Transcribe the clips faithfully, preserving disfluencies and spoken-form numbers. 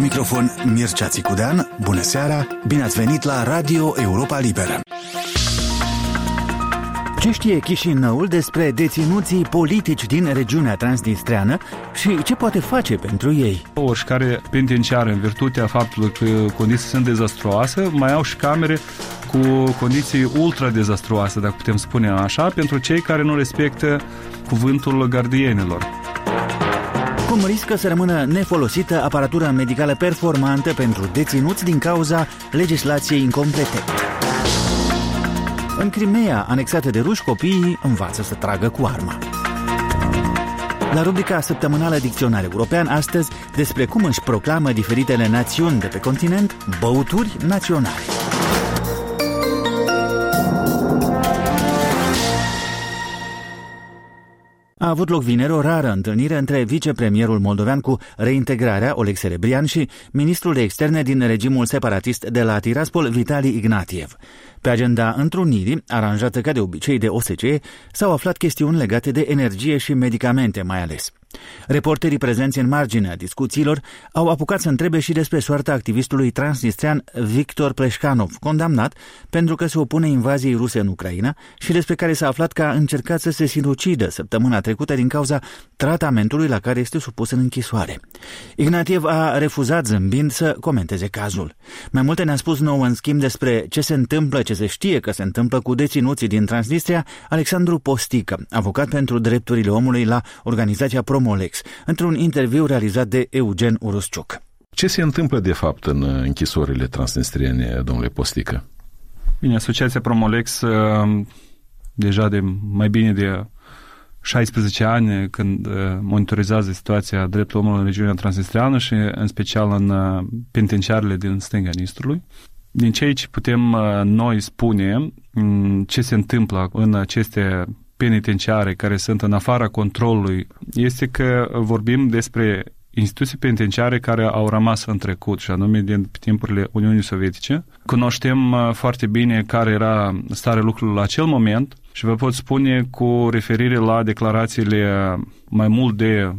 microfon Mircea Țicudean. Bună seara, bine ați venit la Radio Europa Liberă. Ce știe Chișinăul despre deținuții politici din regiunea transnistreană și ce poate face pentru ei? Oricare penitenciară, în virtutea faptului că condiții sunt dezastruoase, mai au și camere cu condiții ultra dezastruoase, dacă putem spune așa, pentru cei care nu respectă cuvântul gardienilor. Cum riscă să rămână nefolosită aparatură medicală performantă pentru deținuți din cauza legislației incomplete? În Crimea, anexată de ruși, copiii învață să tragă cu arma. La rubrica săptămânală Dicționar European, astăzi, despre cum își proclamă diferitele națiuni de pe continent băuturi naționale. A avut loc vineri o rară întâlnire între vicepremierul moldovean cu reintegrarea, Oleg Serebrian, și ministrul de externe din regimul separatist de la Tiraspol, Vitali Ignatiev. Pe agenda întrunirii, aranjată ca de obicei de O S C E, s-au aflat chestiuni legate de energie și medicamente mai ales. Reporterii prezenți în marginea discuțiilor au apucat să întrebe și despre soarta activistului transnistrean Victor Pleșcanov, condamnat pentru că se opune invaziei ruse în Ucraina și despre care s-a aflat că a încercat să se sinucidă săptămâna trecută din cauza tratamentului la care este supus în închisoare. Ignatiev a refuzat zâmbind să comenteze cazul. Mai multe ne-a spus nouă în schimb despre ce se întâmplă, ce se știe că se întâmplă cu deținuții din Transnistria, Alexandru Postică, avocat pentru drepturile omului la organizația Promolex, într-un interviu realizat de Eugen Urusciuc. Ce se întâmplă de fapt în închisorile transnistriene, domnule Postică? Bine, Asociația Promolex deja de mai bine de șaisprezece ani când monitorizează situația drepturilor omului în regiunea transnistriană și în special în penitenciarele din stânga Nistrului. Din ceea ce putem noi spune ce se întâmplă în aceste penitenciare care sunt în afara controlului, este că vorbim despre instituții penitenciare care au rămas în trecut, și anume din timpurile Uniunii Sovietice. Cunoștem foarte bine care era starea lucrurilor la acel moment și vă pot spune cu referire la declarațiile mai mult de,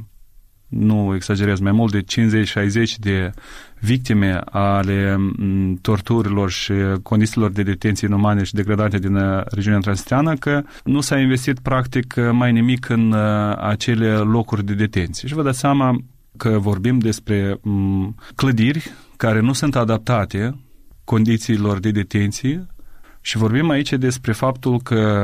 nu exagerez, mai mult de cincizeci șaizeci de victime ale torturilor și condițiilor de detenție inumane și degradante din regiunea transnistreană, că nu s-a investit practic mai nimic în acele locuri de detenție. Și vă dați seama că vorbim despre clădiri care nu sunt adaptate condițiilor de detenție și vorbim aici despre faptul că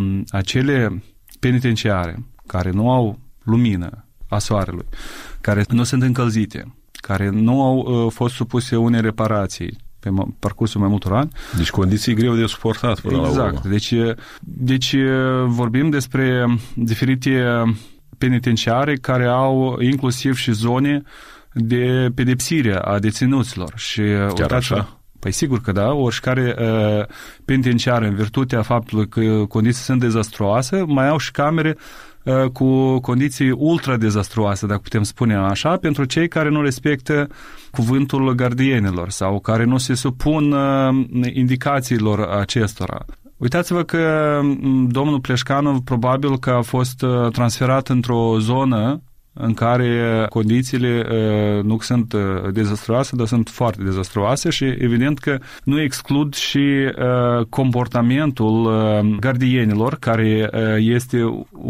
acele penitenciare care nu au lumină a soarelui, care nu sunt încălzite, care nu au uh, fost supuse unei reparații pe parcursul mai multor ani. Deci condiții greu de suportat până exact. la urmă. Deci, deci vorbim despre diferite penitenciare care au inclusiv și zone de pedepsire a deținuților. Și chiar așa? Păi sigur că da, oricare uh, penitenciară, în virtutea faptului că condiții sunt dezastruoase, mai au și camere uh, cu condiții ultra dezastruoase, dacă putem spune așa, pentru cei care nu respectă cuvântul gardienilor sau care nu se supun uh, indicațiilor acestora. Uitați-vă că domnul Pleșcanov probabil că a fost uh, transferat într-o zonă în care condițiile uh, nu sunt uh, dezastruoase, dar sunt foarte dezastruoase și evident că nu exclud și uh, comportamentul uh, gardienilor, care uh, este